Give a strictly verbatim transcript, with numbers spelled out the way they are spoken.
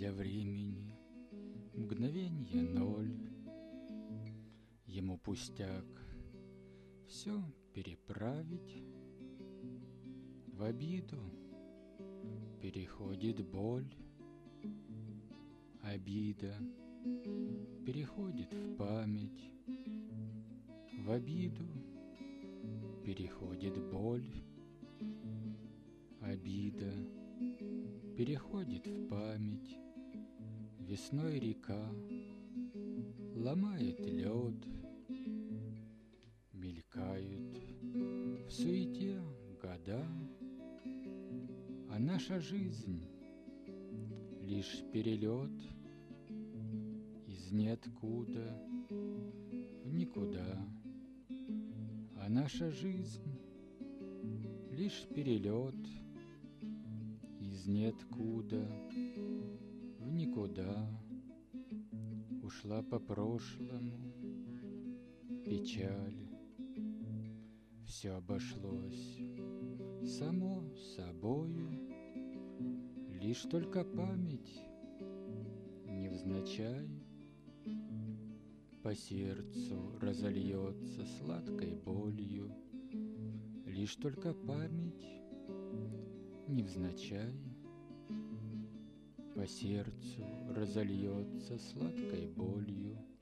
для времени мгновенье ноль. Ему пустяк все переправить, в обиду переходит боль. Обида переходит в память, в обиду переходит боль. Обида переходит в память. Весной река ломает лед, мелькают в суете года, а наша жизнь лишь перелет из ниоткуда в никуда. А наша жизнь лишь перелет из ниоткуда в никуда. Ушла по прошлому печаль, все обошлось само собою. Лишь только память невзначай по сердцу разольется сладкой болью. Лишь только память невзначай по сердцу разольется сладкой болью.